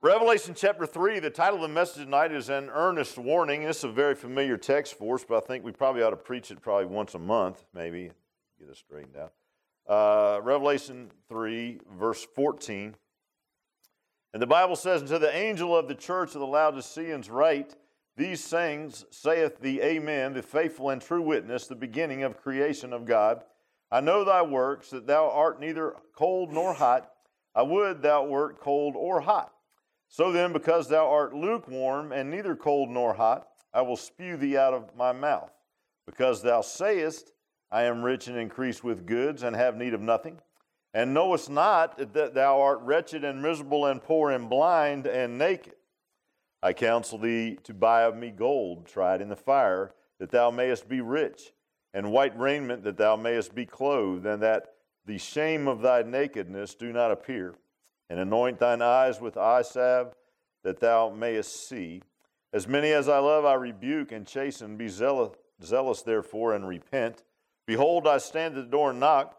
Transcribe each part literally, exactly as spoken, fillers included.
Revelation chapter three, the title of the message tonight is An Earnest Warning. This is a very familiar text for us, but I think we probably ought to preach it probably once a month, maybe, get us straightened out. Uh, Revelation three, verse fourteen. And the Bible says, "And to the angel of the church of the Laodiceans write, These things saith the Amen, the faithful and true witness, the beginning of creation of God. I know thy works, that thou art neither cold nor hot. I would thou wert cold or hot. So then, because thou art lukewarm, and neither cold nor hot, I will spew thee out of my mouth. Because thou sayest, I am rich and increase with goods, and have need of nothing, and knowest not that thou art wretched and miserable and poor and blind and naked. I counsel thee to buy of me gold tried in the fire, that thou mayest be rich, and white raiment, that thou mayest be clothed, and that the shame of thy nakedness do not appear. And anoint thine eyes with eye salve, that thou mayest see. As many as I love I rebuke and chasten. Be zealous, zealous therefore, and repent. Behold, I stand at the door and knock.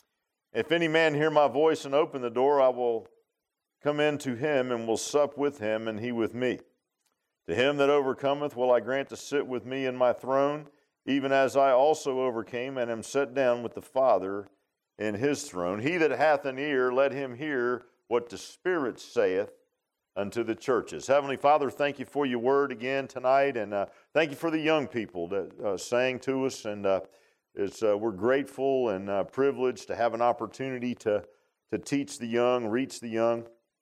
If any man hear my voice and open the door, I will come in to him, and will sup with him, and he with me. To him that overcometh will I grant to sit with me in my throne, even as I also overcame, and am set down with the Father in his throne. He that hath an ear, let him hear what the Spirit saith unto the churches." Heavenly Father, thank you for your word again tonight, and uh, thank you for the young people that uh, sang to us, and uh, it's, uh, we're grateful and uh, privileged to have an opportunity to, to teach the young, reach the young,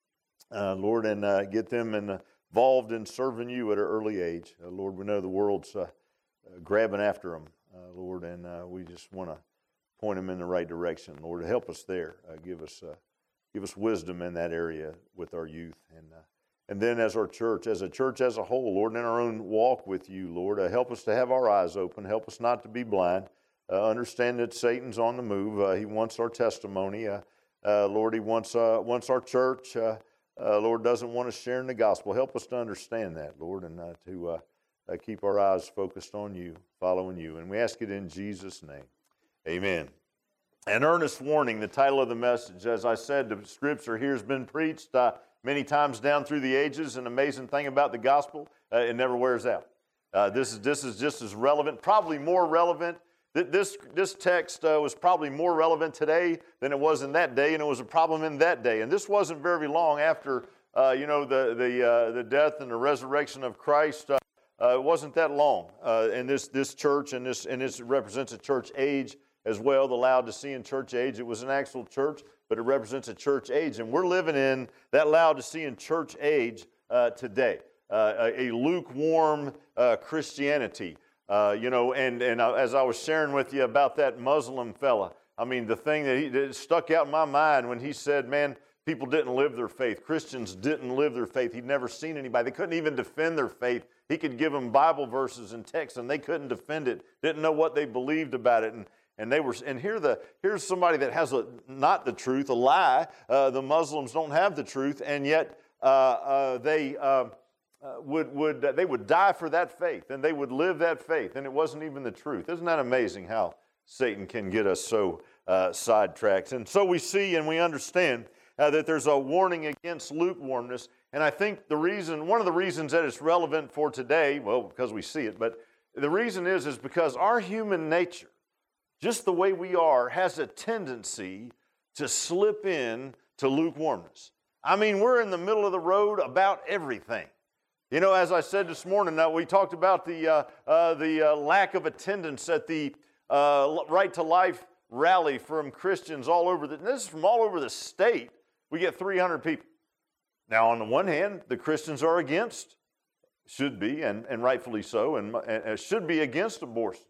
uh, Lord, and uh, get them involved in serving you at an early age. Uh, Lord, we know the world's uh, uh, grabbing after them, uh, Lord, and uh, we just want to point them in the right direction. Lord, help us there. Uh, give us uh, Give us wisdom in that area with our youth. And uh, and then as our church, as a church as a whole, Lord, in our own walk with you, Lord, uh, help us to have our eyes open. Help us not to be blind. Uh, understand that Satan's on the move. Uh, he wants our testimony. Uh, uh, Lord, he wants, uh, wants our church. Uh, uh, Lord, doesn't want us sharing the gospel. Help us to understand that, Lord, and uh, to uh, uh, keep our eyes focused on you, following you. And we ask it in Jesus' name. Amen. An earnest warning, the title of the message. As I said, the scripture here has been preached uh, many times down through the ages. An amazing thing about the gospel, uh, it never wears out. Uh, this is this is just as relevant, probably more relevant. This, this text uh, was probably more relevant today than it was in that day, and it was a problem in that day. And this wasn't very long after, uh, you know, the the uh, the death and the resurrection of Christ. Uh, uh, it wasn't that long. Uh, and this this church and this and this represents a church age as well, the Laodicean church age. It was an actual church, but it represents a church age. And we're living in that Laodicean church age uh, today, uh, a, a lukewarm uh, Christianity. Uh, you know, and, and as I was sharing with you about that Muslim fella, I mean, the thing that, he, that stuck out in my mind when he said, man, people didn't live their faith. Christians didn't live their faith. He'd never seen anybody. They couldn't even defend their faith. He could give them Bible verses and texts, and they couldn't defend it, didn't know what they believed about it. And And they were, and here the here's somebody that has a, not the truth, a lie. Uh, the Muslims don't have the truth, and yet uh, uh, they uh, uh, would would uh, they would die for that faith, and they would live that faith, and it wasn't even the truth. Isn't that amazing how Satan can get us so uh, sidetracked? And so we see and we understand uh, that there's a warning against lukewarmness, and I think the reason, one of the reasons that it's relevant for today, well, because we see it, but the reason is is because our human nature, just the way we are, has a tendency to slip in to lukewarmness. I mean, we're in the middle of the road about everything. You know, as I said this morning, uh, we talked about the uh, uh, the uh, lack of attendance at the uh, Right to Life rally from Christians all over. The, this is from all over the state. We get three hundred people. Now, on the one hand, the Christians are against, should be, and, and rightfully so, and, and should be against abortion.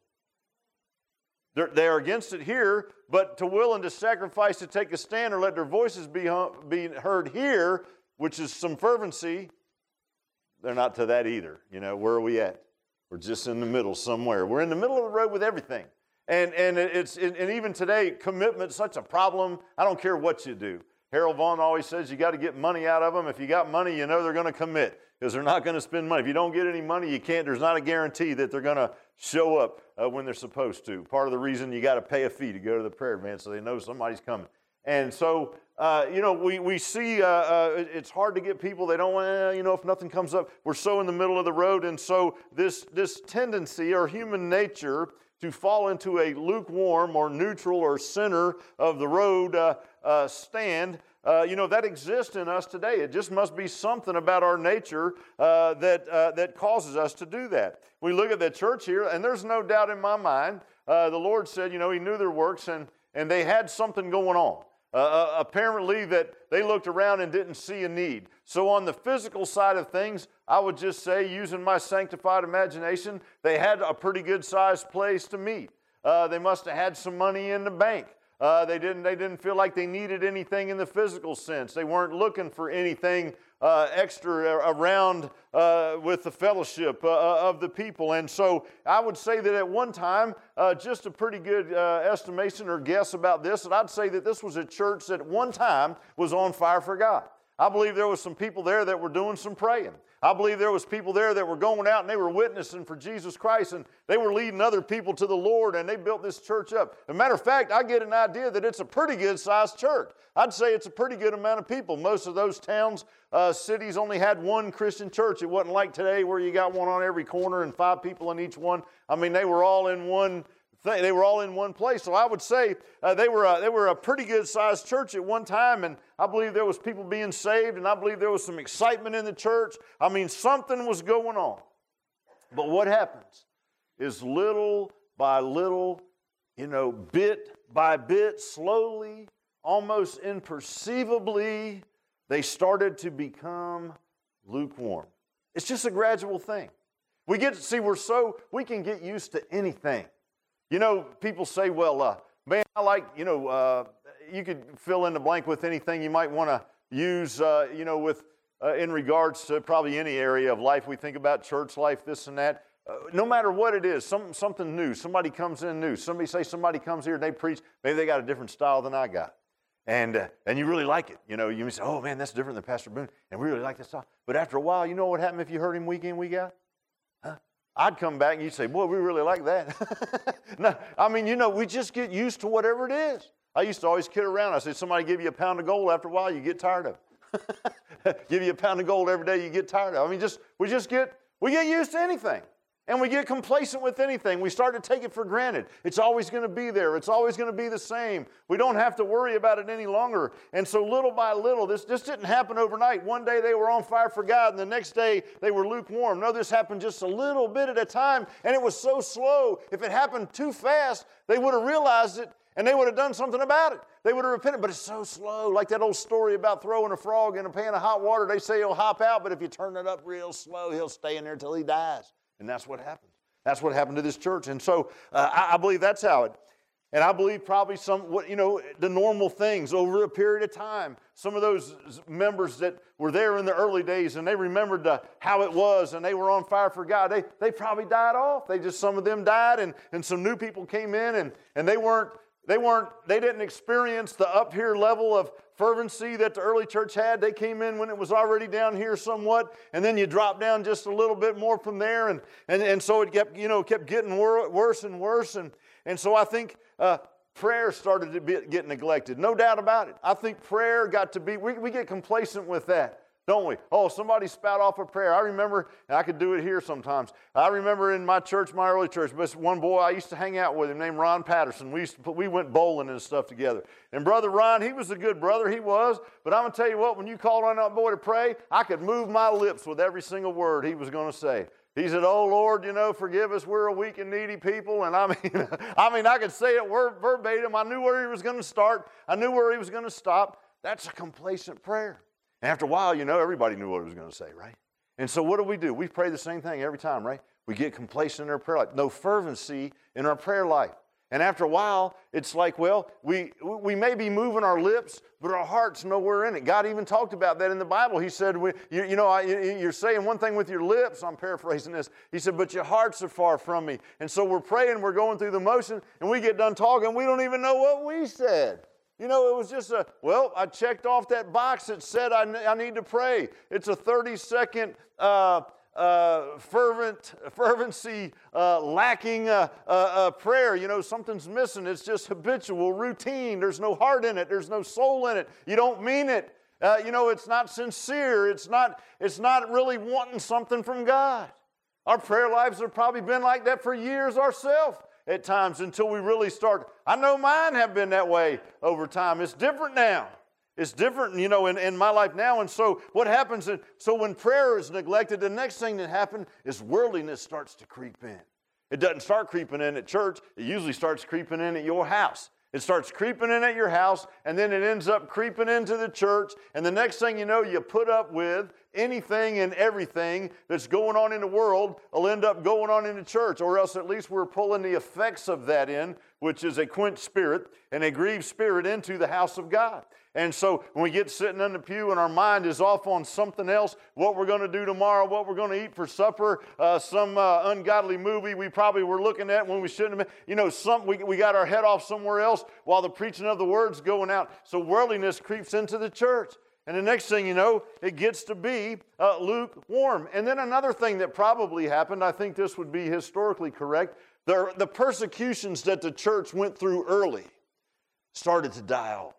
They're, they're against it here, but to willing to sacrifice to take a stand or let their voices be, be heard here, which is some fervency, they're not to that either. You know, where are we at? We're just in the middle somewhere. We're in the middle of the road with everything. And and it's and even today, commitment's such a problem. I don't care what you do. Harold Vaughn always says you got to get money out of them. If you got money, you know they're going to commit because they're not going to spend money. If you don't get any money, you can't. There's not a guarantee that they're going to show up uh, when they're supposed to. Part of the reason you got to pay a fee to go to the prayer event so they know somebody's coming. And so, uh, you know, we, we see uh, uh, it's hard to get people. They don't want, eh, you know, if nothing comes up, we're so in the middle of the road. And so this, this tendency or human nature to fall into a lukewarm or neutral or center of the road uh, uh, stand, uh, you know, that exists in us today. It just must be something about our nature uh, that, uh, that causes us to do that. We look at the church here, and there's no doubt in my mind, uh, the Lord said, you know, He knew their works, and, and they had something going on. Uh, apparently that they looked around and didn't see a need. So on the physical side of things, I would just say, using my sanctified imagination, they had a pretty good sized place to meet. Uh, they must have had some money in the bank. Uh, they didn't, they didn't feel like they needed anything in the physical sense. They weren't looking for anything uh, extra around uh, with the fellowship uh, of the people. And so I would say that at one time, uh, just a pretty good uh, estimation or guess about this, and I'd say that this was a church that at one time was on fire for God. I believe there was some people there that were doing some praying. I believe there was people there that were going out and they were witnessing for Jesus Christ, and they were leading other people to the Lord, and they built this church up. As a matter of fact, I get an idea that it's a pretty good-sized church. I'd say it's a pretty good amount of people. Most of those towns, uh, cities only had one Christian church. It wasn't like today where you got one on every corner and five people in each one. I mean, they were all in one thing. They were all in one place. So I would say uh, they were a, they were a pretty good-sized church at one time, and I believe there was people being saved, and I believe there was some excitement in the church. I mean, something was going on. But what happens is little by little, you know, bit by bit, slowly, almost imperceivably, they started to become lukewarm. It's just a gradual thing. We get to see we're so, we can get used to anything. You know, people say, well, uh, man, I like, you know, uh, you could fill in the blank with anything you might want to use, uh, you know, with uh, in regards to probably any area of life. We think about church life, this and that. Uh, no matter what it is, some, something new. Somebody comes in new. Somebody say somebody comes here and they preach. Maybe they got a different style than I got. And uh, and you really like it. You know, you say, oh, man, that's different than Pastor Boone. And we really like this style. But after a while, you know what happened if you heard him week in, week out? Huh? I'd come back and you'd say, boy, we really like that. No, I mean, you know, we just get used to whatever it is. I used to always kid around. I said, somebody give you a pound of gold, after a while, you get tired of it. Give you a pound of gold every day, you get tired of it. I mean, just we just get, we get used to anything. And we get complacent with anything. We start to take it for granted. It's always going to be there. It's always going to be the same. We don't have to worry about it any longer. And so little by little, this, this didn't happen overnight. One day they were on fire for God, and the next day they were lukewarm. No, this happened just a little bit at a time, and it was so slow. If it happened too fast, they would have realized it, and they would have done something about it. They would have repented, but it's so slow. Like that old story about throwing a frog in a pan of hot water. They say he'll hop out, but if you turn it up real slow, he'll stay in there till he dies. And that's what happened. That's what happened to this church. And so uh, I, I believe that's how it, and I believe probably some, what you know, the normal things over a period of time. Some of those members that were there in the early days and they remembered uh, how it was and they were on fire for God, they, they probably died off. They just, some of them died and, and some new people came in and, and they weren't, they weren't, they didn't experience the up here level of fervency that the early church had. They came in when it was already down here somewhat, and then you drop down just a little bit more from there, and and, and so it kept, you know, kept getting wor- worse and worse, and, and so I think uh, prayer started to be, get neglected. No doubt about it. I think prayer got to be, we, we get complacent with that, don't we? Oh, somebody spout off a prayer. I remember, and I could do it here sometimes. I remember in my church, my early church, this one boy I used to hang out with him named Ron Patterson. We used to put, we went bowling and stuff together. And Brother Ron, he was a good brother, he was. But I'm going to tell you what, when you called on that boy to pray, I could move my lips with every single word he was going to say. He said, oh, Lord, you know, forgive us. We're a weak and needy people. And I mean, I mean, I could say it word verbatim. I knew where he was going to start. I knew where he was going to stop. That's a complacent prayer. And after a while, you know, everybody knew what he was going to say, right? And so what do we do? We pray the same thing every time, right? We get complacent in our prayer life. No fervency in our prayer life. And after a while, it's like, well, we we may be moving our lips, but our heart's nowhere in it. God even talked about that in the Bible. He said, you, you know, I, you're saying one thing with your lips. I'm paraphrasing this. He said, but your hearts are far from me. And so we're praying, we're going through the motion, and we get done talking, we don't even know what we said. You know, it was just a, well, I checked off that box that said I, I need to pray. It's a thirty-second uh, uh, fervent, fervency uh, lacking uh, uh, uh, prayer. You know, something's missing. It's just habitual, routine. There's no heart in it. There's no soul in it. You don't mean it. Uh, you know, it's not sincere. It's not, it's not really wanting something from God. Our prayer lives have probably been like that for years ourselves at times until we really start. I know mine have been that way over time. It's different now. It's different, you know, in, in my life now. And so what happens, is, so when prayer is neglected, the next thing that happens is worldliness starts to creep in. It doesn't start creeping in at church. It usually starts creeping in at your house. It starts creeping in at your house, and then it ends up creeping into the church. And the next thing you know, you put up with anything and everything that's going on in the world will end up going on in the church, or else at least we're pulling the effects of that in, which is a quenched spirit and a grieved spirit into the house of God. And so when we get sitting in the pew and our mind is off on something else, what we're going to do tomorrow, what we're going to eat for supper, uh, some uh, ungodly movie we probably were looking at when we shouldn't have been, you know, some, we, we got our head off somewhere else while the preaching of the word's going out. So worldliness creeps into the church. And the next thing you know, it gets to be uh, lukewarm. And then another thing that probably happened, I think this would be historically correct, the, the persecutions that the church went through early started to die off,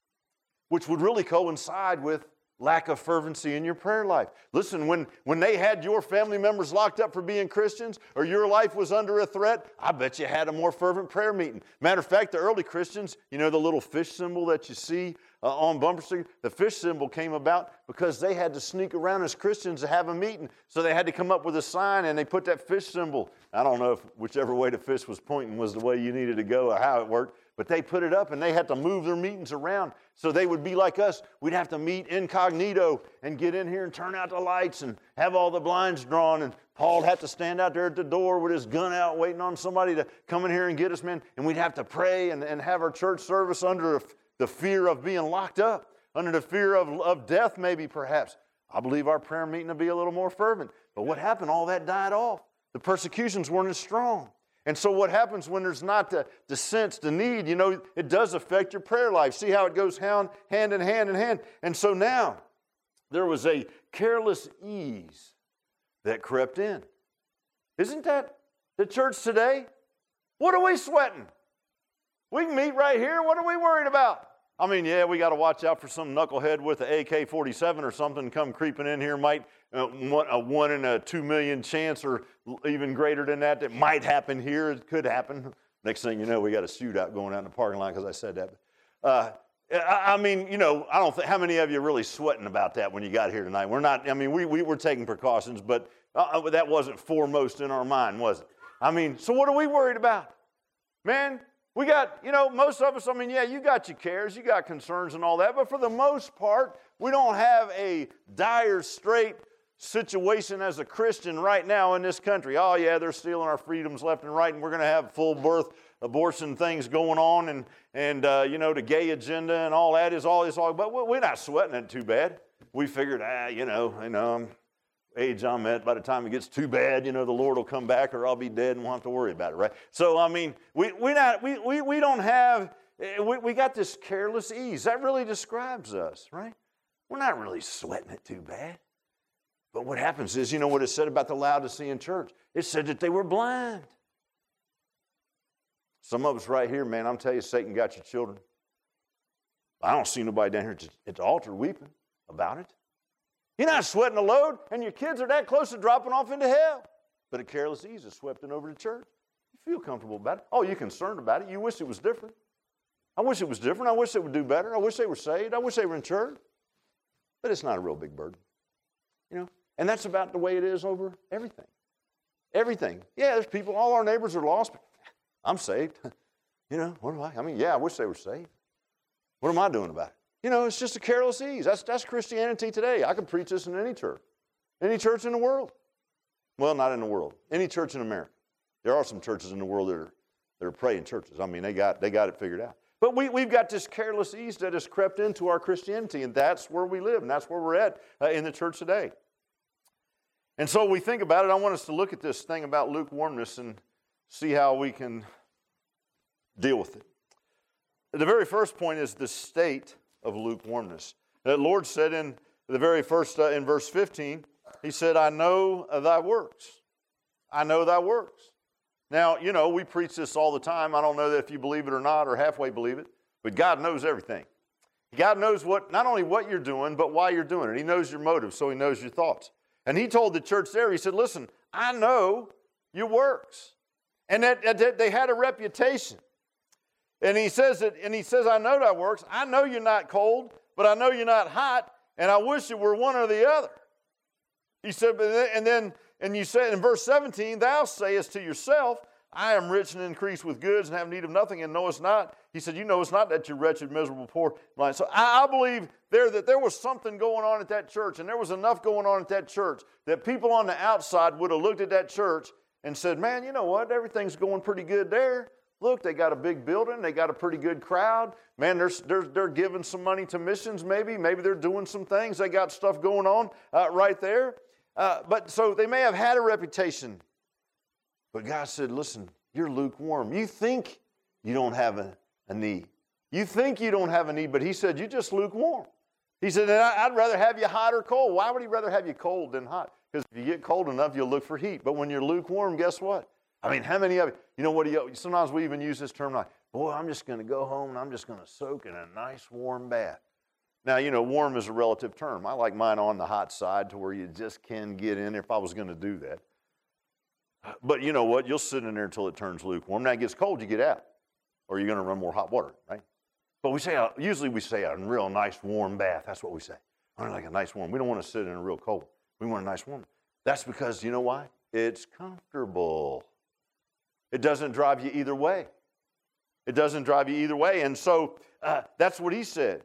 which would really coincide with lack of fervency in your prayer life. Listen, when, when they had your family members locked up for being Christians or your life was under a threat, I bet you had a more fervent prayer meeting. Matter of fact, the early Christians, you know the little fish symbol that you see uh, on bumper stickers? The fish symbol came about because they had to sneak around as Christians to have a meeting. So they had to come up with a sign and they put that fish symbol. I don't know if whichever way the fish was pointing was the way you needed to go or how it worked. But they put it up and they had to move their meetings around so they would be like us. We'd have to meet incognito and get in here and turn out the lights and have all the blinds drawn. And Paul'd have to stand out there at the door with his gun out waiting on somebody to come in here and get us, man. And we'd have to pray and, and have our church service under the fear of being locked up, under the fear of, of death maybe perhaps. I believe our prayer meeting would be a little more fervent. But what happened? All that died off. The persecutions weren't as strong. And so what happens when there's not the, the sense, the need, you know, it does affect your prayer life. See how it goes hand, hand in hand in hand. And so now there was a careless ease that crept in. Isn't that the church today? What are we sweating? We can meet right here. What are we worried about? I mean, yeah, we got to watch out for some knucklehead with an A K forty-seven or something come creeping in here. Might uh, one, a one in a two million chance or even greater than that. That might happen here. It could happen. Next thing you know, we got a shootout going out in the parking lot because I said that. Uh, I, I mean, you know, I don't think, how many of you are really sweating about that when you got here tonight? We're not, I mean, we, we were taking precautions, but uh, that wasn't foremost in our mind, was it? I mean, so what are we worried about? Man, we got, you know, most of us, I mean, yeah, you got your cares, you got concerns and all that, but for the most part, we don't have a dire straight situation as a Christian right now in this country. Oh, yeah, they're stealing our freedoms left and right, and we're going to have full birth abortion things going on, and, and uh, you know, the gay agenda and all that is all, is all, but we're not sweating it too bad. We figured, ah, you know, you know, age I'm at, by the time it gets too bad, you know, the Lord will come back or I'll be dead and won't have to worry about it, right? So, I mean, we we not we we, we don't have, we, we got this careless ease. That really describes us, right? We're not really sweating it too bad. But what happens is, you know what it said about the Laodicean church? It said that they were blind. Some of us right here, man, I'm telling you, Satan got your children. I don't see nobody down here at the altar weeping about it. You're not sweating a load, and your kids are that close to dropping off into hell. But a careless ease is swept in over to church. You feel comfortable about it. Oh, you're concerned about it. You wish it was different. I wish it was different. I wish they would do better. I wish they were saved. I wish they were in church. But it's not a real big burden. You know, and that's about the way it is over everything. Everything. Yeah, there's people, all our neighbors are lost, but I'm saved. You know, what do I? I mean, yeah, I wish they were saved. What am I doing about it? You know, it's just a careless ease. That's, that's Christianity today. I could preach this in any church. Any church in the world. Well, not in the world. Any church in America. There are some churches in the world that are, that are praying churches. I mean, they got, they got it figured out. But we, we've got this careless ease that has crept into our Christianity, and that's where we live, and that's where we're at uh, in the church today. And so we think about it. I want us to look at this thing about lukewarmness and see how we can deal with it. The very first point is the state of lukewarmness. The Lord said in the very first, uh, in verse fifteen, He said, I know thy works. I know thy works. Now, you know, we preach this all the time. I don't know that if you believe it or not or halfway believe it, but God knows everything. God knows what, not only what you're doing, but why you're doing it. He knows your motives, so he knows your thoughts. And he told the church there, he said, listen, I know your works. And that, that they had a reputation. And he says that, and he says, I know thy works. I know you're not cold, but I know you're not hot, and I wish it were one or the other. He said, and then, and you said in verse seventeen, thou sayest to yourself, I am rich and increased with goods and have need of nothing and knowest not. He said, you know it's not that you're wretched, miserable, poor. So I, I believe there that there was something going on at that church, and there was enough going on at that church that people on the outside would have looked at that church and said, man, you know what? Everything's going pretty good there. Look, they got a big building. They got a pretty good crowd. Man, they're, they're, they're giving some money to missions maybe. Maybe they're doing some things. They got stuff going on uh, right there. Uh, but so they may have had a reputation. But God said, listen, you're lukewarm. You think you don't have a, a need. You think you don't have a need, but he said, you're just lukewarm. He said, I'd rather have you hot or cold. Why would he rather have you cold than hot? Because if you get cold enough, you'll look for heat. But when you're lukewarm, guess what? I mean, how many of you, you know what, you, sometimes we even use this term like, boy, I'm just going to go home and I'm just going to soak in a nice warm bath. Now, you know, warm is a relative term. I like mine on the hot side to where you just can get in if I was going to do that. But you know what? You'll sit in there until it turns lukewarm. Now it gets cold, you get out. Or you're going to run more hot water, right? But we say, usually we say a real nice warm bath. That's what we say. I like a nice warm. We don't want to sit in a real cold. We want a nice warm. That's because, you know why? It's comfortable. It doesn't drive you either way. It doesn't drive you either way. And so uh, that's what he said.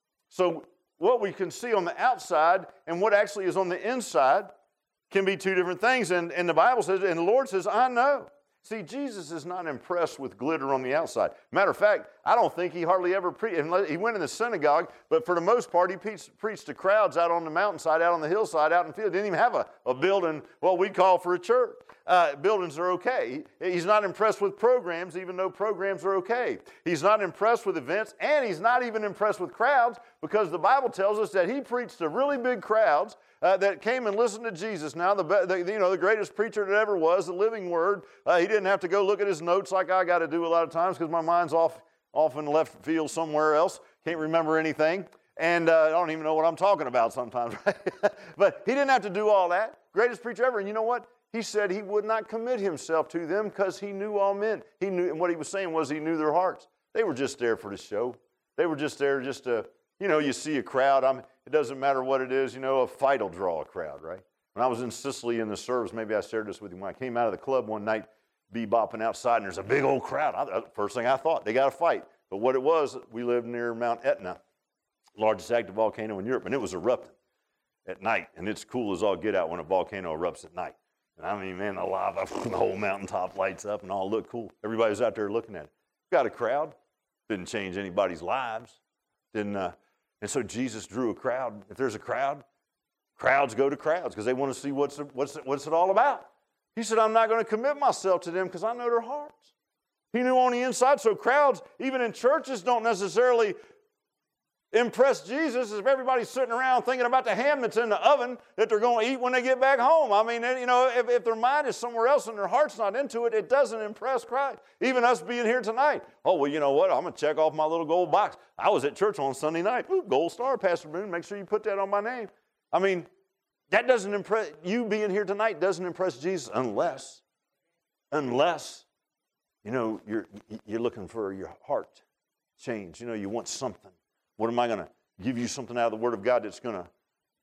So what we can see on the outside and what actually is on the inside can be two different things. And, and the Bible says, and the Lord says, I know. See, Jesus is not impressed with glitter on the outside. Matter of fact, I don't think he hardly ever preached. He went in the synagogue, but for the most part, he preached, preached to crowds out on the mountainside, out on the hillside, out in the field. Didn't even have a, a building, what we call for a church. Uh, buildings are okay. He's not impressed with programs, even though programs are okay. He's not impressed with events, and he's not even impressed with crowds, because the Bible tells us that he preached to really big crowds uh, that came and listened to Jesus. Now, the, the you know the greatest preacher that ever was, the living Word. Uh, he didn't have to go look at his notes like I got to do a lot of times because my mind's off off in left field somewhere else. Can't remember anything, and uh, I don't even know what I'm talking about sometimes. Right? But he didn't have to do all that. Greatest preacher ever, and you know what? He said he would not commit himself to them because he knew all men. He knew, and what he was saying was he knew their hearts. They were just there for the show. They were just there just to, you know, you see a crowd. I mean, it doesn't matter what it is. You know, a fight will draw a crowd, right? When I was in Sicily in the service, maybe I shared this with you. When I came out of the club one night, bebopping outside, and there's a big old crowd. I, first thing I thought, they got a fight. But what it was, we lived near Mount Etna, largest active volcano in Europe, and it was erupting at night. And it's cool as all get out when a volcano erupts at night. And I mean, man, the lava, the whole mountaintop lights up and all look cool. Everybody's out there looking at it. Got a crowd. Didn't change anybody's lives. Didn't, uh, and so Jesus drew a crowd. If there's a crowd, crowds go to crowds because they want to see what's, what's, what's it all about. He said, I'm not going to commit myself to them because I know their hearts. He knew on the inside. So crowds, even in churches, don't necessarily impress Jesus if everybody's sitting around thinking about the ham that's in the oven that they're going to eat when they get back home. I mean, you know, if, if their mind is somewhere else and their heart's not into it, it doesn't impress Christ. Even us being here tonight. Oh, well, you know what? I'm going to check off my little gold box. I was at church on Sunday night. Ooh, gold star, Pastor Boone. Make sure you put that on my name. I mean, that doesn't impress, you being here tonight doesn't impress Jesus unless, unless, you know, you're, you're looking for your heart change. You know, you want something. What am I going to give you something out of the Word of God that's going to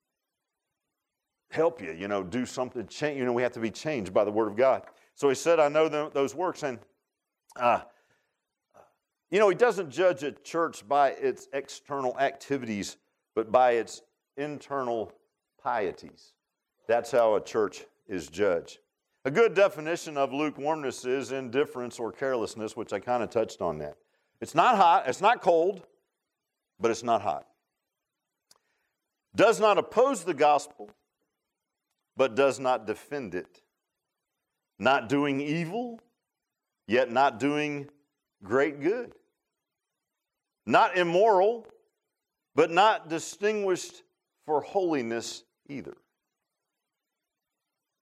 help you, you know, do something, change. You know, we have to be changed by the Word of God. So he said, I know them, those works. And, uh, you know, he doesn't judge a church by its external activities, but by its internal pieties. That's how a church is judged. A good definition of lukewarmness is indifference or carelessness, which I kind of touched on that. It's not hot, it's not cold, but it's not hot. Does not oppose the gospel, but does not defend it. Not doing evil, yet not doing great good. Not immoral, but not distinguished for holiness either.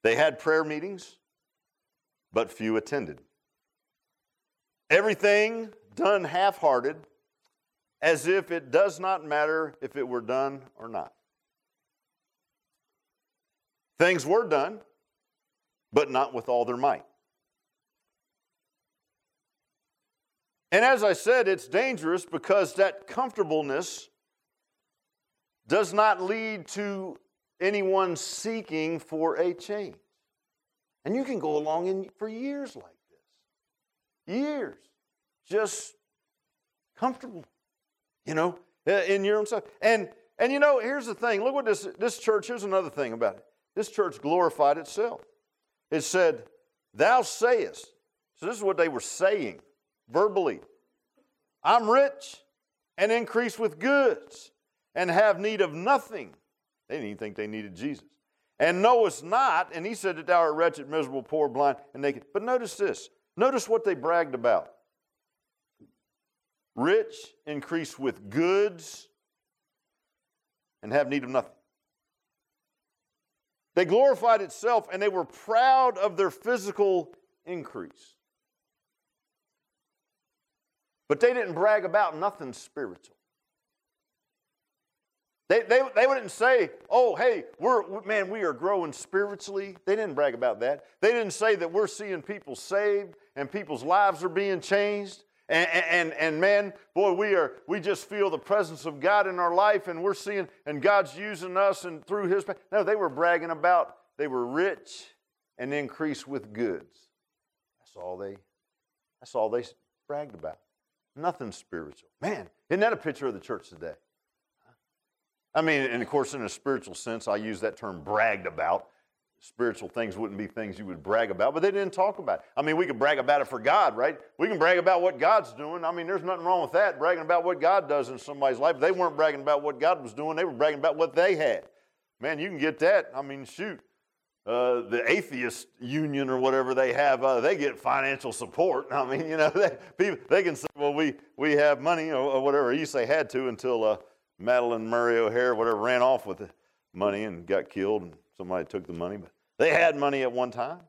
They had prayer meetings, but few attended. Everything done half-hearted, as if it does not matter if it were done or not. Things were done, but not with all their might. And as I said, it's dangerous because that comfortableness does not lead to anyone seeking for a change. And you can go along in, for years like this. Years. Just comfortable. You know, in your own stuff. And, and you know, here's the thing. Look what this, this church, here's another thing about it. This church glorified itself. It said, thou sayest. So this is what they were saying verbally. I'm rich and increase with goods and have need of nothing. They didn't even think they needed Jesus. And knowest not, and he said that thou art wretched, miserable, poor, blind, and naked. But notice this. Notice what they bragged about. Rich, increase with goods, and have need of nothing. They glorified itself, and they were proud of their physical increase. But they didn't brag about nothing spiritual. They, they, they wouldn't say, oh, hey, we're man, we are growing spiritually. They didn't brag about that. They didn't say that we're seeing people saved and people's lives are being changed. And, and, and man, boy, we are we just feel the presence of God in our life, and we're seeing, and God's using us and through His. No, they were bragging about they were rich and increased with goods. That's all they. That's all they bragged about. Nothing spiritual. Man, isn't that a picture of the church today? I mean, and of course, in a spiritual sense, I use that term bragged about. Spiritual things wouldn't be things you would brag about, but they didn't talk about it. I mean, we could brag about it for God, right? We can brag about what God's doing. I mean, there's nothing wrong with that, bragging about what God does in somebody's life. They weren't bragging about what God was doing. They were bragging about what they had. Man, you can get that. I mean, shoot. Uh, the atheist union or whatever they have, uh, they get financial support. I mean, you know, they, people, they can say, well, we, we have money or, or whatever. At least they had to until uh, Madeline Murray O'Hare, whatever, ran off with the money and got killed, and somebody took the money. But they had money at one time.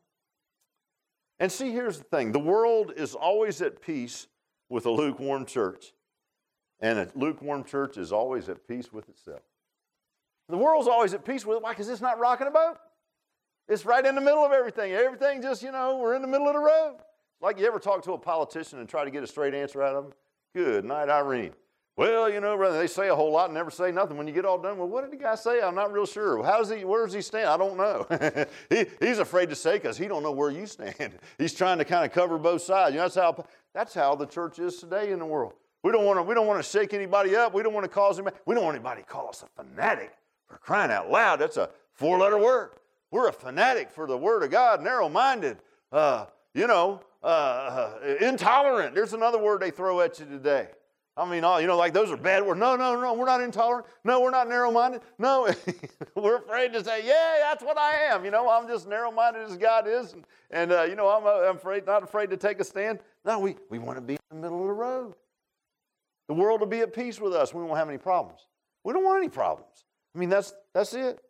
And see, here's the thing. The world is always at peace with a lukewarm church. And a lukewarm church is always at peace with itself. The world's always at peace with it. Why? Because it's not rocking a boat. It's right in the middle of everything. Everything just, you know, we're in the middle of the road. Like you ever talk to a politician and try to get a straight answer out of them? Good night, Irene. Well, you know, brother, they say a whole lot and never say nothing. When you get all done, well, what did the guy say? I'm not real sure. How's he? Where does he stand? I don't know. he, he's afraid to say because he don't know where you stand. He's trying to kind of cover both sides. You know, that's how that's how the church is today in the world. We don't want to we don't want to shake anybody up. We don't want to cause anybody. We don't want anybody to call us a fanatic for crying out loud. That's a four-letter word. We're a fanatic for the Word of God, narrow-minded, uh, you know, uh, intolerant. There's another word they throw at you today. I mean, all, you know, like those are bad words. No, no, no, we're not intolerant. No, we're not narrow-minded. No, we're afraid to say, yeah, that's what I am. You know, I'm just narrow-minded as God is. And, and uh, you know, I'm, uh, I'm afraid, not afraid to take a stand. No, we, we want to be in the middle of the road. The world will be at peace with us. We won't have any problems. We don't want any problems. I mean, that's that's it.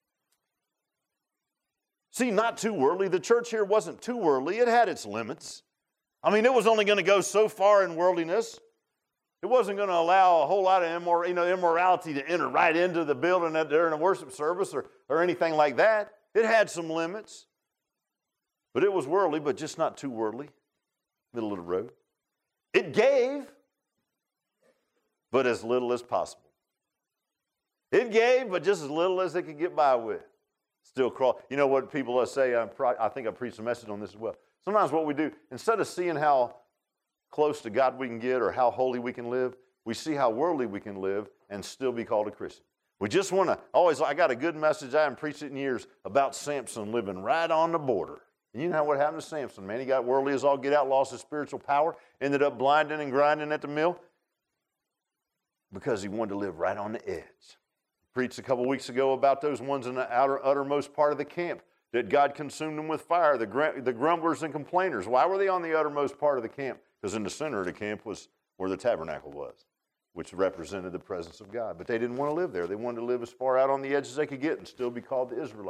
See, not too worldly. The church here wasn't too worldly. It had its limits. I mean, it was only going to go so far in worldliness. It wasn't going to allow a whole lot of immor- you know, immorality to enter right into the building during a worship service or, or anything like that. It had some limits. But it was worldly, but just not too worldly. Middle of the road. It gave, but as little as possible. It gave, but just as little as it could get by with. Still crawl. You know what people say, I, I think I preached a message on this as well. Sometimes what we do, instead of seeing how close to God we can get or how holy we can live, we see how worldly we can live and still be called a Christian. We just want to, always, I got a good message, I haven't preached it in years, about Samson living right on the border. And you know what happened to Samson, man? He got worldly as all get out, lost his spiritual power, ended up blinding and grinding at the mill because he wanted to live right on the edge. Preached a couple weeks ago about those ones in the outer, uttermost part of the camp, that God consumed them with fire, the, gr- the grumblers and complainers. Why were they on the uttermost part of the camp? Because in the center of the camp was where the tabernacle was, which represented the presence of God. But they didn't want to live there. They wanted to live as far out on the edge as they could get and still be called the Israelites,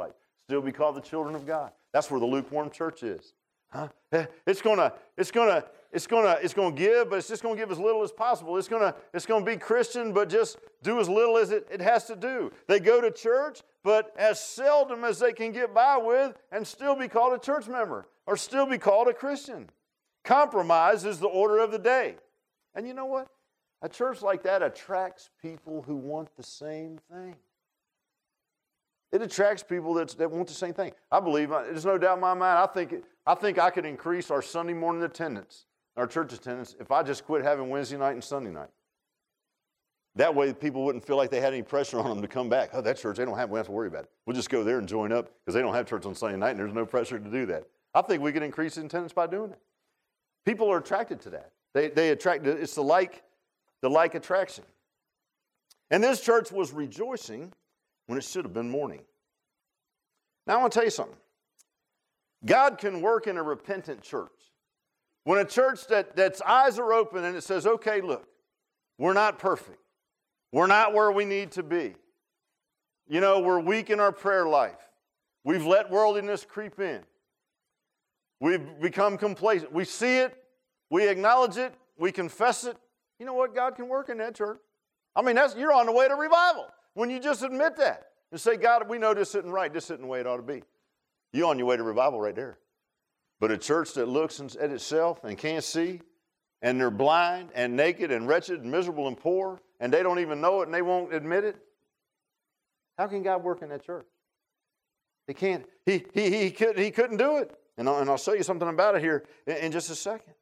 still be called the children of God. That's where the lukewarm church is. Huh? It's gonna, it's gonna, it's gonna, it's gonna give, but it's just gonna give as little as possible. It's gonna, it's gonna be Christian, but just do as little as it, it has to do. They go to church, but as seldom as they can get by with, and still be called a church member, or still be called a Christian. Compromise is the order of the day. And you know what? A church like that attracts people who want the same thing. It attracts people that, that want the same thing. I believe, there's no doubt in my mind, I think, I think I could increase our Sunday morning attendance, our church attendance, if I just quit having Wednesday night and Sunday night. That way people wouldn't feel like they had any pressure on them to come back. Oh, that church, they don't have, we don't have to worry about it. We'll just go there and join up because they don't have church on Sunday night and there's no pressure to do that. I think we could increase attendance by doing it. People are attracted to that. They, they attract, it's the like, the like attraction. And this church was rejoicing when it should have been mourning. Now, I want to tell you something. God can work in a repentant church. When a church that, that's eyes are open and it says, okay, look, we're not perfect. We're not where we need to be. You know, we're weak in our prayer life. We've let worldliness creep in. We've become complacent. We see it. We acknowledge it. We confess it. You know what? God can work in that church. I mean, that's, you're on the way to revival when you just admit that and say, God, we know this isn't right. This isn't the way it ought to be. You're on your way to revival right there. But a church that looks at itself and can't see, and they're blind and naked and wretched and miserable and poor, and they don't even know it and they won't admit it, how can God work in that church? He can't. He, he, he, could, he couldn't do it. And I'll, and I'll show you something about it here in, in just a second.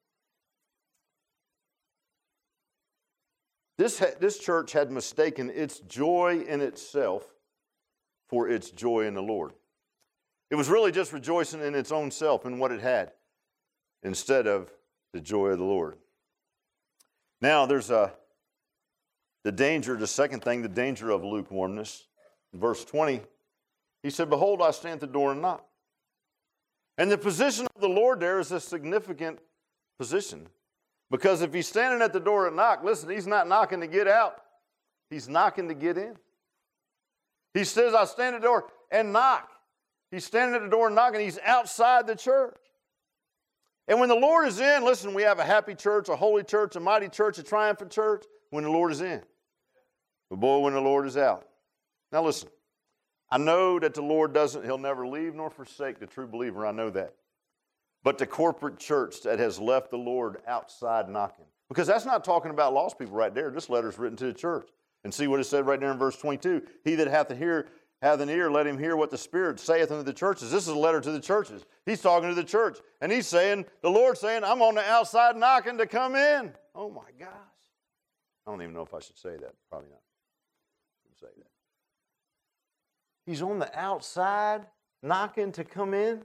This, this church had mistaken its joy in itself for its joy in the Lord. It was really just rejoicing in its own self and what it had instead of the joy of the Lord. Now, there's a, the danger, the second thing, the danger of lukewarmness. In verse twenty, he said, behold, I stand at the door and knock. And the position of the Lord there is a significant position. Because if he's standing at the door and knock, listen, he's not knocking to get out. He's knocking to get in. He says, I stand at the door and knock. He's standing at the door and knocking. He's outside the church. And when the Lord is in, listen, we have a happy church, a holy church, a mighty church, a triumphant church when the Lord is in. But boy, when the Lord is out. Now listen, I know that the Lord doesn't, he'll never leave nor forsake the true believer. I know that. But the corporate church that has left the Lord outside knocking. Because that's not talking about lost people right there. This letter's written to the church. And see what it said right there in verse twenty-two. He that hath an ear, hath an ear, let him hear what the Spirit saith unto the churches. This is a letter to the churches. He's talking to the church. And he's saying, the Lord's saying, I'm on the outside knocking to come in. Oh my gosh. I don't even know if I should say that. Probably not. I shouldn't say that. He's on the outside knocking to come in.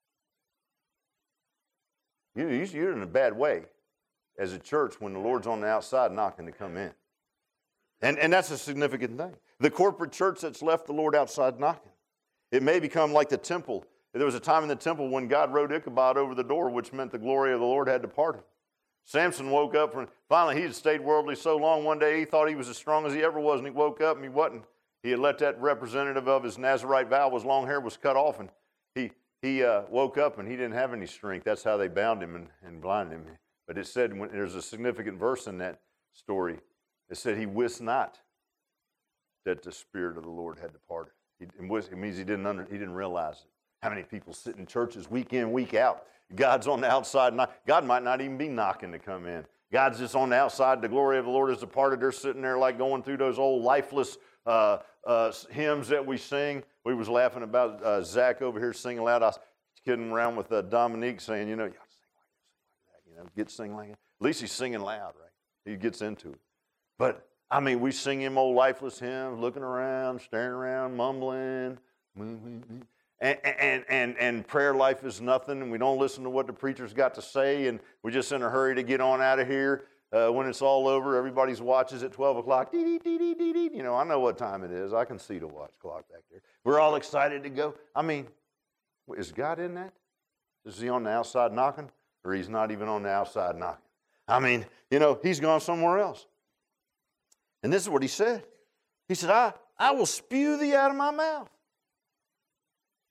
You're in a bad way as a church when the Lord's on the outside knocking to come in. And, and that's a significant thing. The corporate church that's left the Lord outside knocking. It may become like the temple. There was a time in the temple when God wrote Ichabod over the door, which meant the glory of the Lord had departed. Samson woke up from, finally he had stayed worldly so long, one day he thought he was as strong as he ever was, and he woke up and he wasn't. He had let that representative of his Nazirite vow, his long hair was cut off, and he he uh, woke up and he didn't have any strength. That's how they bound him and, and blinded him. But it said, when, there's a significant verse in that story. It said he wist not that the Spirit of the Lord had departed. He, it means he didn't under, he didn't realize it. How many people sit in churches week in, week out? God's on the outside. Knock. God might not even be knocking to come in. God's just on the outside. The glory of the Lord has departed. They're sitting there like going through those old lifeless uh, uh, hymns that we sing. We was laughing about uh, Zach over here singing loud. I was kidding around with uh, Dominique saying, you know, you ought to sing like this, sing like that. You know, get sing like that. At least he's singing loud, right? He gets into it. But, I mean, we sing him old lifeless hymns, looking around, staring around, mumbling. And, and, and, and prayer life is nothing, and we don't listen to what the preacher's got to say, and we're just in a hurry to get on out of here. Uh, when it's all over, everybody's watch is at twelve o'clock. Dee, dee, dee, dee, dee. You know, I know what time it is. I can see the watch clock back there. We're all excited to go. I mean, is God in that? Is he on the outside knocking? Or he's not even on the outside knocking? I mean, you know, he's gone somewhere else. And this is what he said. He said, I, I will spew thee out of my mouth.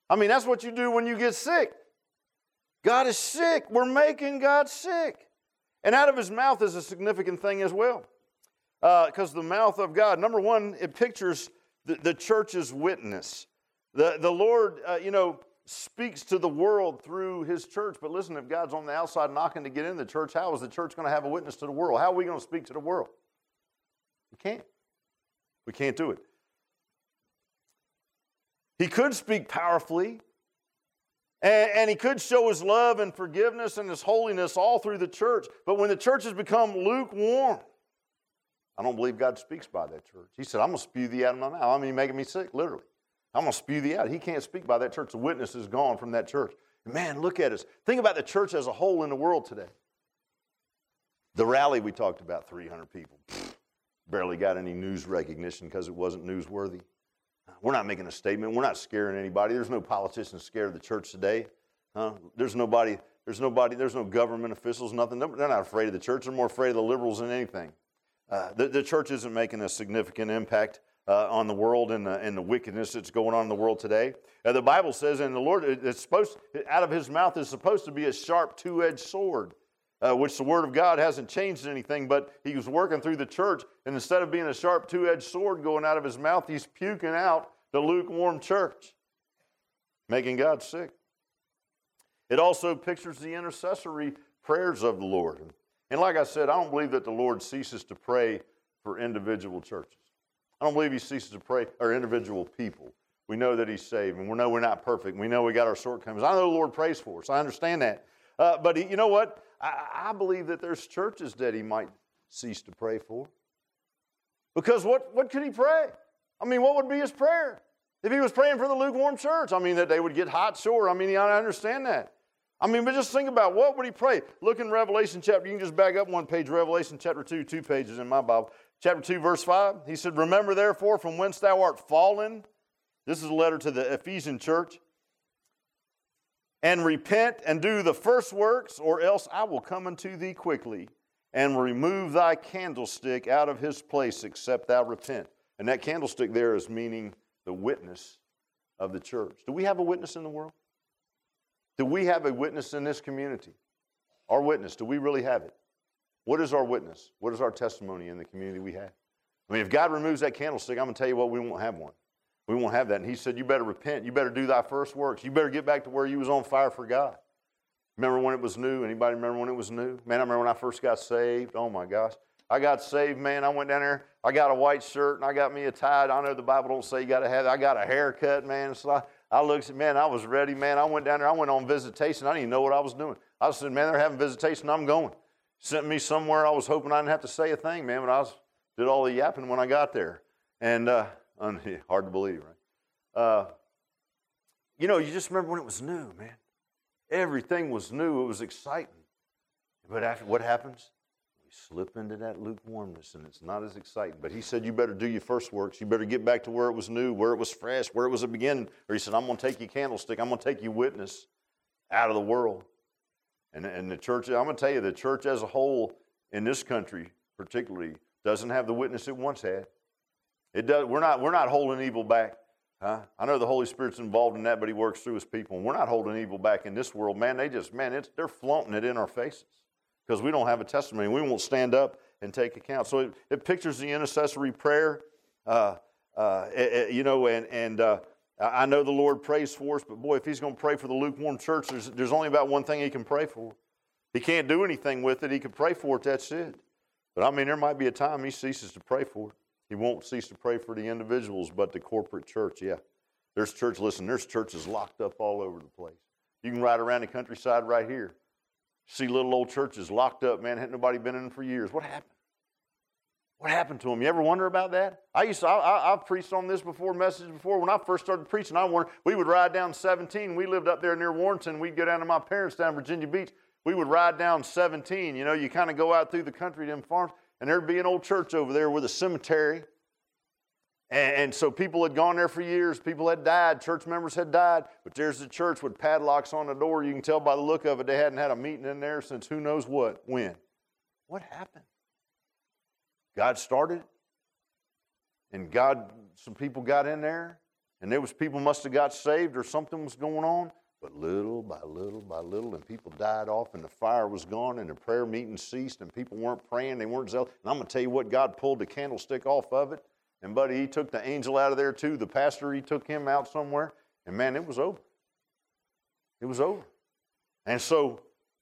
I mean, that's what you do when you get sick. God is sick. We're making God sick. And out of his mouth is a significant thing as well. Because uh, the mouth of God, number one, it pictures the, the church's witness. The, the Lord, uh, you know, speaks to the world through his church. But listen, if God's on the outside knocking to get in the church, how is the church going to have a witness to the world? How are we going to speak to the world? We can't. We can't do it. He could speak powerfully, and, and he could show his love and forgiveness and his holiness all through the church. But when the church has become lukewarm, I don't believe God speaks by that church. He said, I'm going to spew thee out of my mouth. I mean, making me sick, literally. I'm going to spew thee out. He can't speak by that church. The witness is gone from that church. Man, look at us. Think about the church as a whole in the world today. The rally we talked about, three hundred people. Pfft, barely got any news recognition because it wasn't newsworthy. We're not making a statement. We're not scaring anybody. There's no politicians scared of the church today. Huh? There's nobody, there's nobody, there's no government officials, nothing. They're not afraid of the church. They're more afraid of the liberals than anything. Uh, the, the church isn't making a significant impact uh, on the world and the, and the wickedness that's going on in the world today. Uh, the Bible says, and the Lord, it's supposed, out of his mouth is supposed to be a sharp two-edged sword, uh, which the Word of God hasn't changed anything, but he was working through the church, and instead of being a sharp two-edged sword going out of his mouth, he's puking out the lukewarm church, making God sick. It also pictures the intercessory prayers of the Lord. And like I said, I don't believe that the Lord ceases to pray for individual churches. I don't believe he ceases to pray for individual people. We know that he's saved, and we know we're not perfect. We know we got our shortcomings. I know the Lord prays for us. I understand that. Uh, but he, you know what? I, I believe that there's churches that he might cease to pray for. Because what, what could he pray? I mean, what would be his prayer? If he was praying for the lukewarm church, I mean, that they would get hot, sure. I mean, I understand that. I mean, but just think about what would he pray? Look in Revelation chapter, you can just back up one page, Revelation chapter two, two pages in my Bible. Chapter two, verse five, he said, remember therefore from whence thou art fallen. This is a letter to the Ephesian church. And repent and do the first works, or else I will come unto thee quickly and remove thy candlestick out of his place, except thou repent. And that candlestick there is meaning the witness of the church. Do we have a witness in the world? Do we have a witness in this community? Our witness, do we really have it? What is our witness? What is our testimony in the community we have? I mean, if God removes that candlestick, I'm going to tell you what, we won't have one. We won't have that. And he said, you better repent. You better do thy first works. You better get back to where you was on fire for God. Remember when it was new? Anybody remember when it was new? Man, I remember when I first got saved. Oh, my gosh. I got saved, man. I went down there. I got a white shirt, and I got me a tie. I know the Bible don't say you got to have it. I got a haircut, man. So I, I looked at, man, I was ready, man. I went down there. I went on visitation. I didn't even know what I was doing. I said, man, they're having visitation. I'm going. Sent me somewhere. I was hoping I didn't have to say a thing, man, but I was, did all the yapping when I got there. And uh, hard to believe, right? Uh, you know, you just remember when it was new, man. Everything was new. It was exciting. But after what happens? We slip into that lukewarmness, and it's not as exciting. But he said, you better do your first works. You better get back to where it was new, where it was fresh, where it was a beginning. Or he said, I'm going to take you candlestick. I'm going to take you witness out of the world. And, and the church, I'm going to tell you, the church as a whole in this country particularly doesn't have the witness it once had. It does. We're not, we're not holding evil back. Huh? I know the Holy Spirit's involved in that, but he works through his people. And we're not holding evil back in this world. Man, they just, man, it's, they're flaunting it in our faces because we don't have a testimony. We won't stand up and take account. So it, it pictures the intercessory prayer, uh, uh, it, it, you know, and, and uh, I know the Lord prays for us, but boy, if he's going to pray for the lukewarm church, there's, there's only about one thing he can pray for. He can't do anything with it. He can pray for it, that's it. But I mean, there might be a time he ceases to pray for it. He won't cease to pray for the individuals, but the corporate church, yeah. There's church, listen, there's churches locked up all over the place. You can ride around the countryside right here. See little old churches locked up, man. Hadn't nobody been in them for years. What happened? What happened to them? You ever wonder about that? I used to, I, I, I've preached on this before, message before. When I first started preaching, I wondered, we would ride down seventeen. We lived up there near Warrenton. We'd go down to my parents down in Virginia Beach. We would ride down seventeen. You know, you kind of go out through the country to them farms, and there'd be an old church over there with a cemetery. And, and so people had gone there for years. People had died. Church members had died. But there's the church with padlocks on the door. You can tell by the look of it, they hadn't had a meeting in there since who knows what, when. What happened? God started, and God, some people got in there, And there was people must have got saved or something was going on. But little by little by little, and people died off, and the fire was gone, and the prayer meeting ceased, and people weren't praying, they weren't zealous. And I'm going to tell you what, God pulled the candlestick off of it. And buddy, he took the angel out of there too. The pastor, he took him out somewhere. And man, it was over. It was over. And so,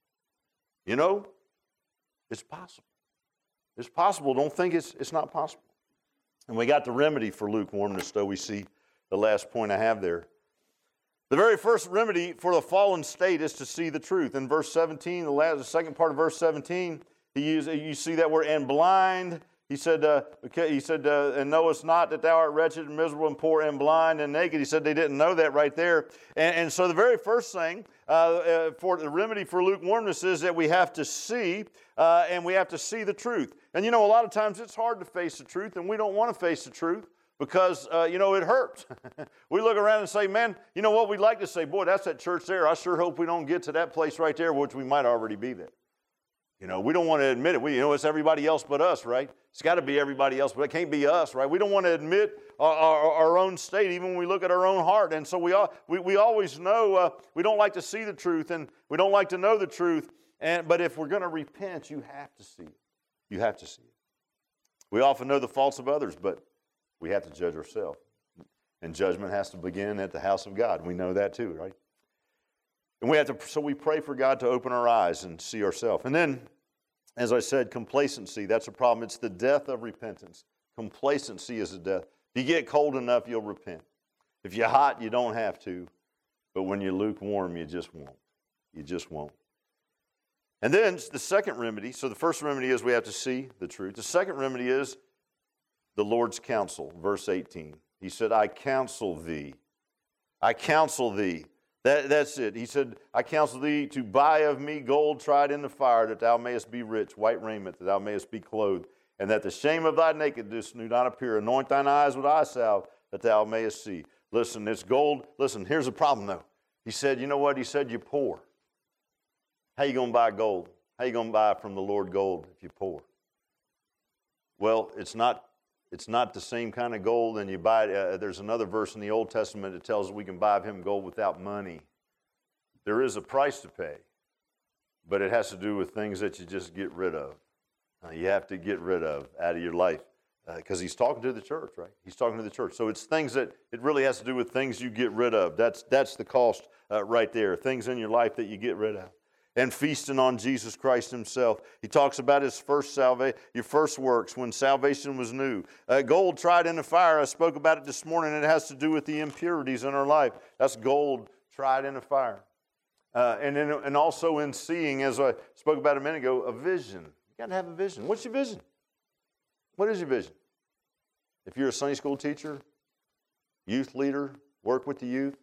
you know, it's possible. It's possible. Don't think it's, it's not possible. And we got the remedy for lukewarmness, though we see the last point I have there. The very first remedy for the fallen state is to see the truth. In verse seventeen, the, last, the second part of verse seventeen, he used, you see that word, and blind. He said, uh, okay, he said, uh, and knowest not that thou art wretched and miserable and poor and blind and naked. He said they didn't know that right there. And, and so the very first thing uh, uh, for the remedy for lukewarmness is that we have to see, uh, and we have to see the truth. And you know, a lot of times it's hard to face the truth, and we don't want to face the truth because, uh, you know, it hurts. We look around and say, man, you know what, we'd like to say, boy, that's that church there. I sure hope we don't get to that place right there, which we might already be there. You know, we don't want to admit it. We, you know, it's everybody else but us, right? It's got to be everybody else, but it can't be us, right? We don't want to admit our, our, our own state, even when we look at our own heart. And so we all, we, we always know uh, we don't like to see the truth, and we don't like to know the truth. And but if we're going to repent, you have to see it. You have to see it. We often know the faults of others, but we have to judge ourselves. And judgment has to begin at the house of God. We know that too, right? And we have to, so we pray for God to open our eyes and see ourselves. And then, as I said, complacency, that's a problem. It's the death of repentance. Complacency is the death. If you get cold enough, you'll repent. If you're hot, you don't have to. But when you're lukewarm, you just won't. You just won't. And then the second remedy, so the first remedy is we have to see the truth. The second remedy is the Lord's counsel, verse eighteen. He said, I counsel thee. I counsel thee. That, that's it. He said, I counsel thee to buy of me gold tried in the fire, that thou mayest be rich, white raiment, that thou mayest be clothed, and that the shame of thy nakedness do not appear. Anoint thine eyes with eye salve, that thou mayest see. Listen, it's gold. Listen, here's the problem, though. He said, you know what? He said, you're poor. How you going to buy gold? How you going to buy from the Lord gold if you're poor? Well, it's not It's not the same kind of gold, and you buy it. Uh, there's another verse in the Old Testament that tells us we can buy of him gold without money. There is a price to pay, but it has to do with things that you just get rid of. Uh, you have to get rid of out of your life because uh, he's talking to the church, right? He's talking to the church. So it's things that, it really has to do with things you get rid of. That's, that's the cost uh, right there, things in your life that you get rid of. And feasting on Jesus Christ himself. He talks about his first salvation, your first works when salvation was new. Uh, gold tried in the fire, I spoke about it this morning, and it has to do with the impurities in our life. That's gold tried in the fire. Uh, and, in, and also in seeing, as I spoke about a minute ago, a vision. You got to have a vision. What's your vision? What is your vision? If you're a Sunday school teacher, youth leader, work with the youth,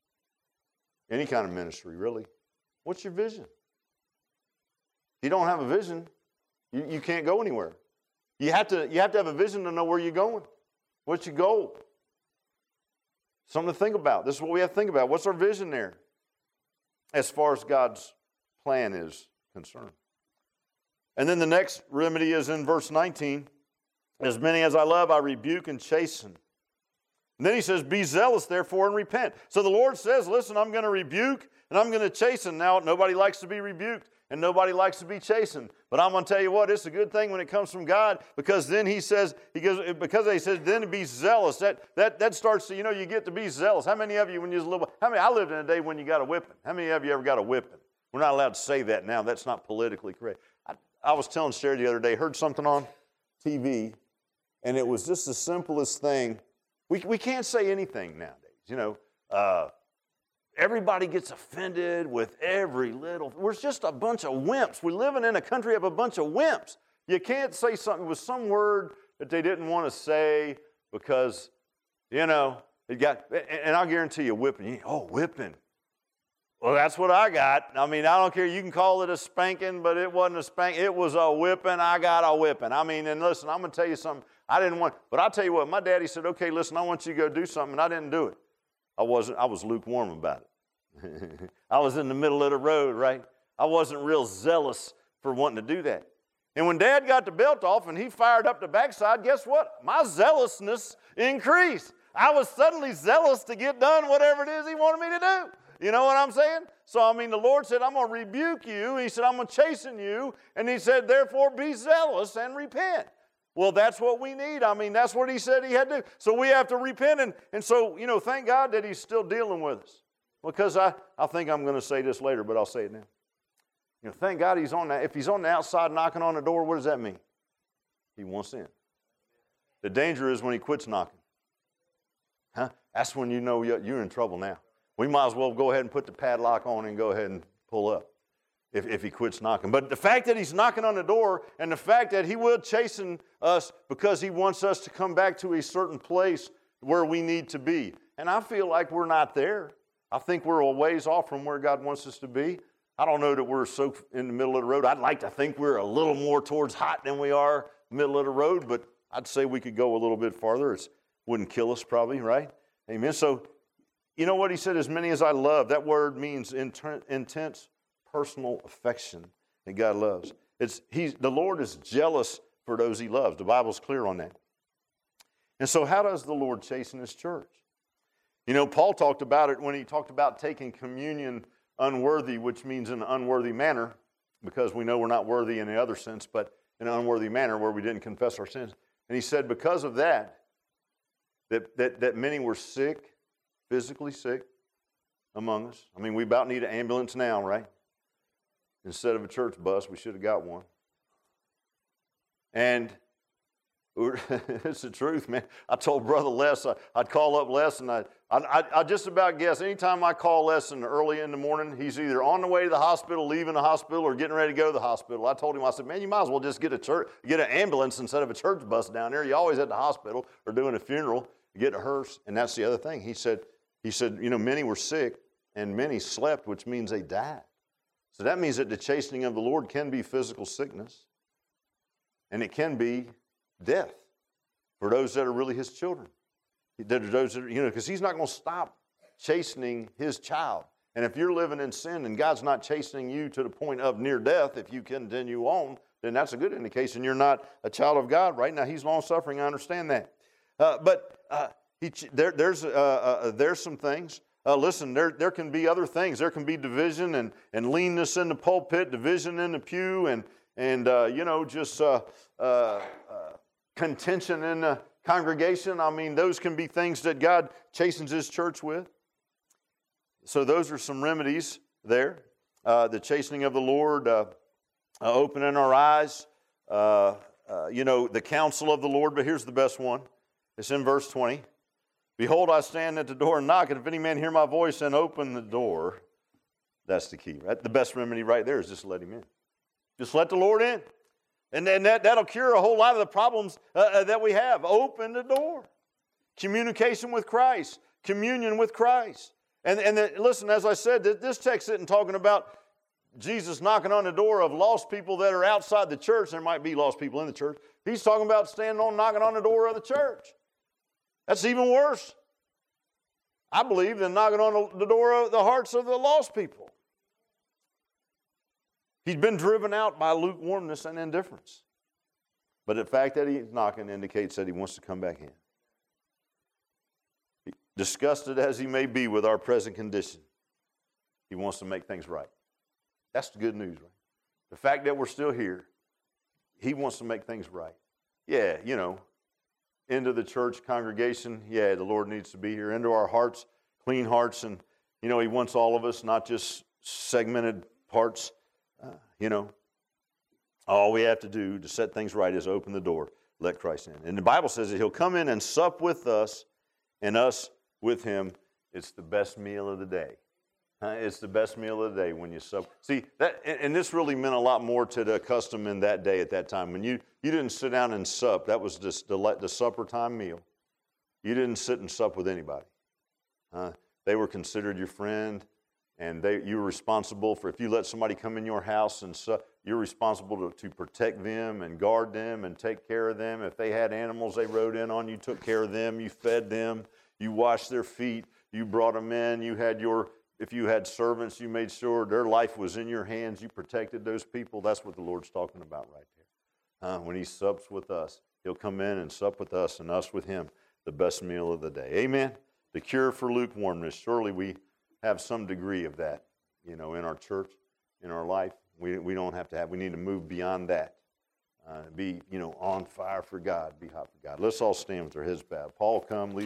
any kind of ministry, really, what's your vision? If you don't have a vision, you, you can't go anywhere. You have to, you have to have a vision to know where you're going. What's your goal? Something to think about. This is what we have to think about. What's our vision there as far as God's plan is concerned? And then the next remedy is in verse nineteen. As many as I love, I rebuke and chasten. And then he says, be zealous, therefore, and repent. So the Lord says, listen, I'm going to rebuke and I'm going to chasten. Now, nobody likes to be rebuked and nobody likes to be chastened. But I'm going to tell you what, it's a good thing when it comes from God, because then he says, he goes, because he says, then be zealous. That, that, that starts to, you know, you get to be zealous. How many of you, when you was a little, how many, I lived in a day when you got a whipping. How many of you ever got a whipping? We're not allowed to say that now. That's not politically correct. I, I was telling Sherry the other day, heard something on T V, and it was just the simplest thing. We, we can't say anything nowadays, you know. Uh, everybody gets offended with every little, we're just a bunch of wimps. We're living in a country of a bunch of wimps. You can't say something with some word that they didn't want to say because, you know, it got, and I'll guarantee you whipping, oh, whipping. Well, that's what I got. I mean, I don't care. You can call it a spanking, but it wasn't a spanking. It was a whipping. I got a whipping. I mean, and listen, I'm going to tell you something. I didn't want, but I'll tell you what, my daddy said, okay, listen, I want you to go do something, and I didn't do it. I wasn't, I was lukewarm about it. I was in the middle of the road, right? I wasn't real zealous for wanting to do that. And when Dad got the belt off and he fired up the backside, guess what? My zealousness increased. I was suddenly zealous to get done whatever it is he wanted me to do. You know what I'm saying? So, I mean, the Lord said, I'm going to rebuke you. He said, I'm going to chasten you. And he said, therefore, be zealous and repent. Well, that's what we need. I mean, that's what he said he had to do. So we have to repent. And, and so, you know, thank God that he's still dealing with us. Because I, I think I'm going to say this later, but I'll say it now. You know, thank God he's on that. If he's on the outside knocking on the door, what does that mean? He wants in. The danger is when he quits knocking. Huh? That's when you know you're in trouble now. We might as well go ahead and put the padlock on and go ahead and pull up if, if he quits knocking. But the fact that he's knocking on the door and the fact that he will chasten us because he wants us to come back to a certain place where we need to be. And I feel like we're not there. I think we're a ways off from where God wants us to be. I don't know that we're so in the middle of the road. I'd like to think we're a little more towards hot than we are middle of the road, but I'd say we could go a little bit farther. It wouldn't kill us probably, right? Amen. So, you know what he said, as many as I love. That word means intense personal affection that God loves. It's he's, the Lord is jealous for those he loves. The Bible's clear on that. And so how does the Lord chasten his church? You know, Paul talked about it when he talked about taking communion unworthy, which means in an unworthy manner, because we know we're not worthy in the other sense, but in an unworthy manner where we didn't confess our sins. And he said because of that, that, that, that many were sick, physically sick among us. I mean, we about need an ambulance now, right? Instead of a church bus, we should have got one. And it's the truth, man. I told Brother Les, I, I'd call up Les, and I, I, I just about guess anytime I call Les in early in the morning, he's either on the way to the hospital, leaving the hospital, or getting ready to go to the hospital. I told him, I said, man, you might as well just get a church, get an ambulance instead of a church bus down there. You're always at the hospital or doing a funeral, you get a hearse. And that's the other thing. He said, he said, you know, many were sick and many slept, which means they died. So that means that the chastening of the Lord can be physical sickness, and it can be death for those that are really his children. That are those that are, you know, because he's not going to stop chastening his child. And if you're living in sin and God's not chastening you to the point of near death, if you continue on, then that's a good indication you're not a child of God. Right now, he's long-suffering. I understand that. Uh, but uh, he, there, there's, uh, uh, there's some things. Uh, listen, there, there can be other things. There can be division and, and leanness in the pulpit, division in the pew, and, and uh, you know, just uh, uh, uh, contention in the congregation. I mean, those can be things that God chastens his church with. So those are some remedies there. Uh, the chastening of the Lord, uh, uh, opening our eyes, uh, uh, you know, the counsel of the Lord. But here's the best one. It's in verse twenty. Behold, I stand at the door and knock, and if any man hear my voice and open the door, that's the key, right? The best remedy right there is just let him in. Just let the Lord in. And then that, that'll cure a whole lot of the problems uh, that we have. Open the door. Communication with Christ. Communion with Christ. And, and the, listen, as I said, this text isn't talking about Jesus knocking on the door of lost people that are outside the church. There might be lost people in the church. He's talking about standing on, knocking on the door of the church. That's even worse, I believe, than knocking on the door of the hearts of the lost people. He's been driven out by lukewarmness and indifference. But the fact that he's knocking indicates that he wants to come back in. Disgusted as he may be with our present condition, he wants to make things right. That's the good news, right? The fact that we're still here, he wants to make things right. Yeah, you know, into the church congregation, yeah, the Lord needs to be here. Into our hearts, clean hearts, and, you know, he wants all of us, not just segmented parts. Uh, you know, all we have to do to set things right is open the door, let Christ in. And the Bible says that he'll come in and sup with us and us with him. It's the best meal of the day. Uh, it's the best meal of the day when you sup. See, that, and, and this really meant a lot more to the custom in that day at that time. When you, you didn't sit down and sup, that was just the, the supper time meal. You didn't sit and sup with anybody. Uh, they were considered your friend. And they, you were responsible for, if you let somebody come in your house, and so, you're responsible to, to protect them and guard them and take care of them. If they had animals they rode in on, you took care of them, you fed them, you washed their feet, you brought them in, you had your, if you had servants, you made sure their life was in your hands, you protected those people. That's what the Lord's talking about right there. Uh, when he sups with us, he'll come in and sup with us and us with him. the best meal of the day. Amen? The cure for lukewarmness. Surely we have some degree of that, you know, in our church, in our life. We, we don't have to have, we need to move beyond that. Uh, be, you know, on fire for God, be hot for God. Let's all stand with our heads bowed. Paul, come, lead.